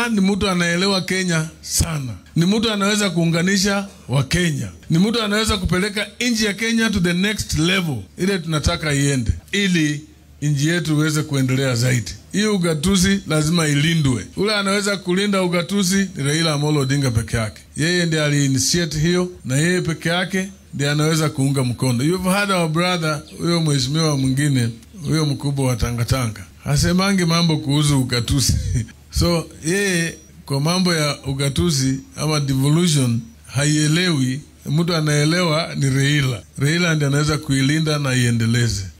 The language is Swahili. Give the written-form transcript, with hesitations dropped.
Raila ni mtu anaelewa Kenya sana. Ni mtu anaweza kuunganisha wa Kenya. Ni mtu anaweza kupeleka nchi ya Kenya to the next level ile tunataka iende, ili nchi yetu iweze kuendelea zaidi. Hii ugatuzi lazima ilindwe. Ule anaweza kulinda ugatuzi ni Raila Amolo Odinga peke yake. Yeye ndiye ali-initiate hiyo, na yeye peke yake ndiye anaweza kuunga mkono. You've heard our brother, huyo mheshimiwa mwingine, huyo mkubwa wa Tangatanga, hasemangi mambo kuhusu ugatuzi. So yeye kwa mambo ya ugatuzi ama devolution haielewi. Mtu anaelewa ni Raila. Raila ndiye anaweza kuilinda na iendeleze.